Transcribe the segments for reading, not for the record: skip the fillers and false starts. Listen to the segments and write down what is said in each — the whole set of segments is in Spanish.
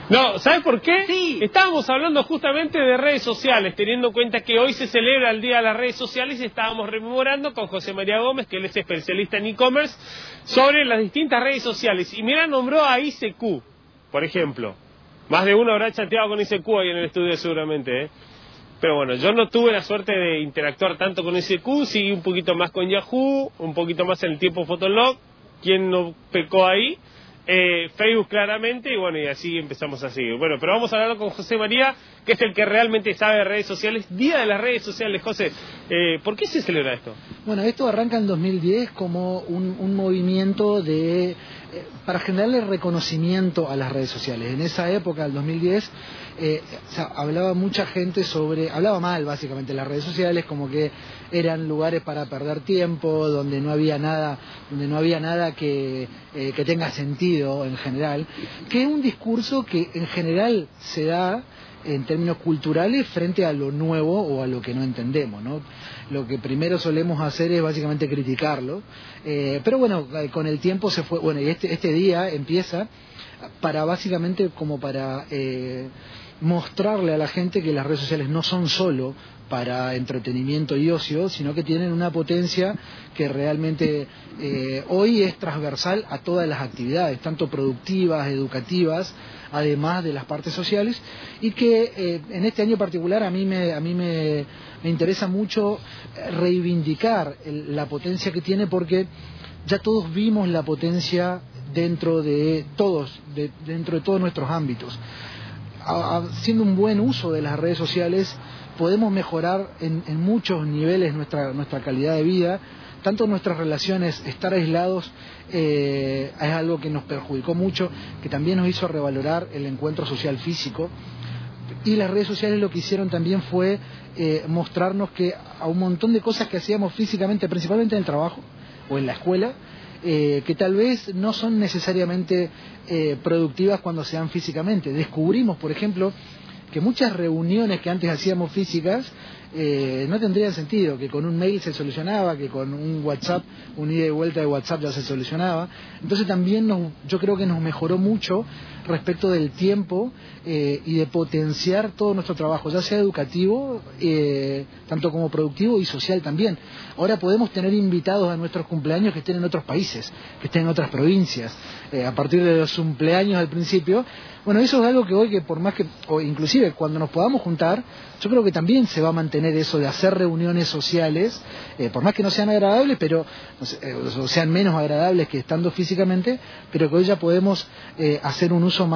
No, ¿sabes por qué? Sí. Estábamos hablando justamente de redes sociales, teniendo en cuenta que hoy se celebra el Día de las Redes Sociales y estábamos rememorando con José María Gómez, que él es especialista en e-commerce, sobre las distintas redes sociales. Y mira, nombró a ICQ, por ejemplo. Más de uno habrá chateado con ICQ ahí en el estudio seguramente, ¿eh? Pero bueno, yo no tuve la suerte de interactuar tanto con ICQ, sí un poquito más con Yahoo, un poquito más en el tiempo Fotolog. ¿Quién no pecó ahí? Facebook claramente, y bueno, y así empezamos a seguir. Bueno, pero vamos a hablar con José María, que es el que realmente sabe de redes sociales. Día de las redes sociales, José, ¿por qué se celebra esto? Bueno, esto arranca en 2010 como un movimiento para generarle reconocimiento a las redes sociales. En esa época, el 2010, hablaba mucha gente hablaba mal básicamente las redes sociales, como que eran lugares para perder tiempo, donde no había nada que tenga sentido en general, que es un discurso que en general se da en términos culturales frente a lo nuevo o a lo que no entendemos, ¿no? Lo que primero solemos hacer es básicamente criticarlo, pero bueno, con el tiempo se fue, bueno, y este día empieza básicamente para mostrarle a la gente que las redes sociales no son solo para entretenimiento y ocio, sino que tienen una potencia que realmente hoy es transversal a todas las actividades, tanto productivas, educativas, además de las partes sociales, y que en este año particular a mí me interesa mucho reivindicar la potencia que tiene, porque ya todos vimos la potencia dentro de todos nuestros ámbitos. Haciendo un buen uso de las redes sociales podemos mejorar en muchos niveles nuestra calidad de vida, tanto nuestras relaciones. Estar aislados es algo que nos perjudicó mucho, que también nos hizo revalorar el encuentro social físico, y las redes sociales lo que hicieron también fue mostrarnos que a un montón de cosas que hacíamos físicamente, principalmente en el trabajo o en la escuela, que tal vez no son necesariamente productivas cuando se dan físicamente. Descubrimos, por ejemplo, que muchas reuniones que antes hacíamos físicas no tendrían sentido, que con un mail se solucionaba, que con un WhatsApp, un ida y vuelta de WhatsApp ya se solucionaba. Entonces también yo creo que nos mejoró mucho respecto del tiempo y de potenciar todo nuestro trabajo, ya sea educativo, tanto como productivo y social también. Ahora podemos tener invitados a nuestros cumpleaños que estén en otros países, que estén en otras provincias, a partir de los cumpleaños al principio. Bueno, eso es algo que hoy, que por más que, o inclusive cuando nos podamos juntar, yo creo que también se va a mantener eso de hacer reuniones sociales, por más que no sean agradables, pero o sean menos agradables que estando físicamente, pero que hoy ya podemos hacer un uso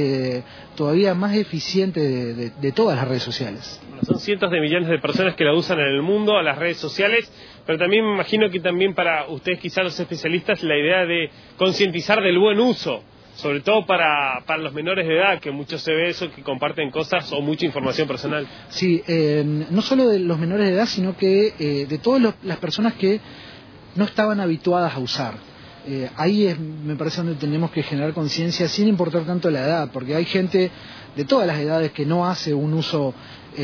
todavía más eficiente de todas las redes sociales. Bueno, son cientos de millones de personas que la usan en el mundo, a las redes sociales, pero también me imagino que también para ustedes, quizás los especialistas, la idea de concientizar del buen uso, sobre todo para los menores de edad, que mucho se ve eso, que comparten cosas o mucha información personal. Sí, no solo de los menores de edad, sino que de todas las personas que no estaban habituadas a usar. Ahí me parece donde tenemos que generar conciencia, sin importar tanto la edad, porque hay gente de todas las edades que no hace un uso,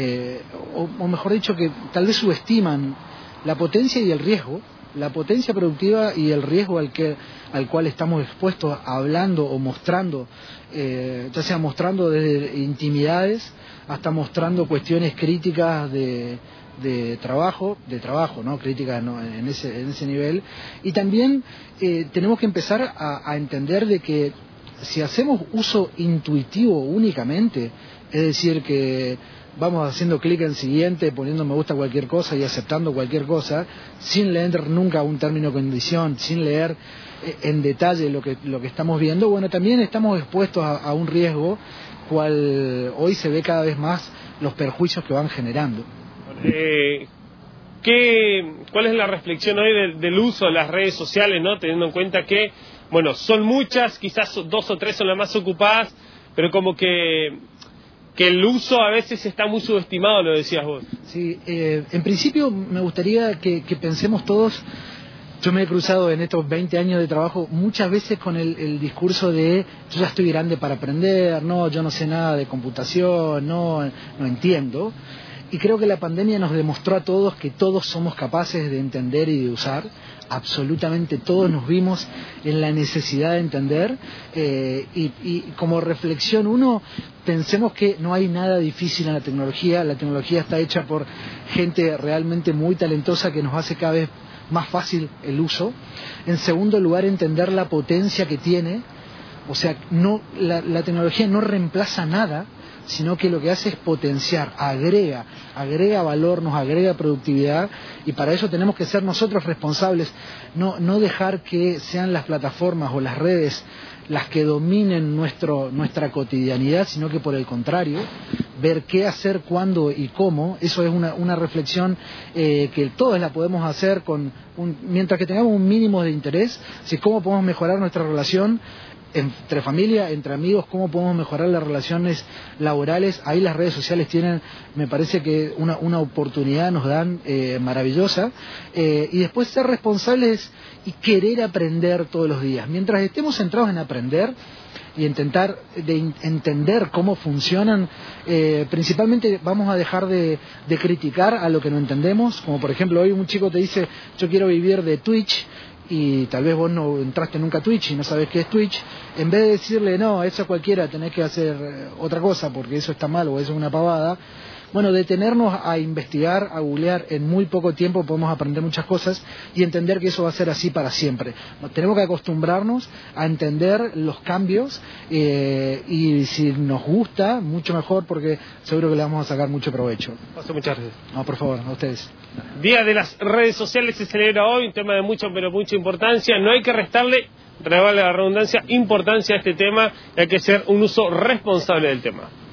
o mejor dicho, que tal vez subestiman la potencia y el riesgo, la potencia productiva y el riesgo al cual estamos expuestos, hablando o mostrando, ya sea mostrando desde intimidades hasta mostrando cuestiones críticas de trabajo, ¿no? Críticas, ¿no? en ese nivel. Y también tenemos que empezar a entender de que si hacemos uso intuitivo únicamente, es decir, que vamos haciendo clic en siguiente, poniendo me gusta a cualquier cosa y aceptando cualquier cosa, sin leer nunca un término o condición, sin leer en detalle lo que estamos viendo, bueno, también estamos expuestos a un riesgo, cual hoy se ve cada vez más los perjuicios que van generando. ¿Cuál es la reflexión hoy del uso de las redes sociales, ¿no? Teniendo en cuenta que, bueno, son muchas, quizás 2 o 3 son las más ocupadas, pero como que el uso a veces está muy subestimado, lo decías vos. Sí, en principio me gustaría que pensemos todos. Yo me he cruzado en estos 20 años de trabajo muchas veces con el discurso de yo ya estoy grande para aprender, no, yo no sé nada de computación, no entiendo. Y creo que la pandemia nos demostró a todos que todos somos capaces de entender y de usar. absolutamente todos nos vimos en la necesidad de entender, y como reflexión uno, pensemos que no hay nada difícil en la tecnología está hecha por gente realmente muy talentosa que nos hace cada vez más fácil el uso. En segundo lugar, entender la potencia que tiene, o sea, la tecnología no reemplaza nada, sino que lo que hace es potenciar, agrega valor, nos agrega productividad, y para eso tenemos que ser nosotros responsables, no dejar que sean las plataformas o las redes las que dominen nuestra cotidianidad, sino que por el contrario, ver qué hacer, cuándo y cómo. Eso es una reflexión que todos la podemos hacer mientras que tengamos un mínimo de interés, si cómo podemos mejorar nuestra relación entre familia, entre amigos, cómo podemos mejorar las relaciones laborales. Ahí las redes sociales tienen, me parece que una oportunidad nos dan maravillosa, y después ser responsables y querer aprender todos los días. Mientras estemos centrados en aprender y intentar entender cómo funcionan, principalmente vamos a dejar de criticar a lo que no entendemos. Como por ejemplo, hoy un chico te dice, yo quiero vivir de Twitch, y tal vez vos no entraste nunca a Twitch y no sabés qué es Twitch. En vez de decirle, no, eso cualquiera, tenés que hacer otra cosa porque eso está mal o eso es una pavada, bueno, detenernos a investigar, a googlear, en muy poco tiempo podemos aprender muchas cosas y entender que eso va a ser así para siempre. Tenemos que acostumbrarnos a entender los cambios, y si nos gusta, mucho mejor, porque seguro que le vamos a sacar mucho provecho. José, muchas gracias. No, por favor, a ustedes. Día de las redes sociales se celebra hoy, un tema de mucha pero mucha importancia. No hay que restarle, revalga la redundancia, importancia a este tema, y hay que hacer un uso responsable del tema.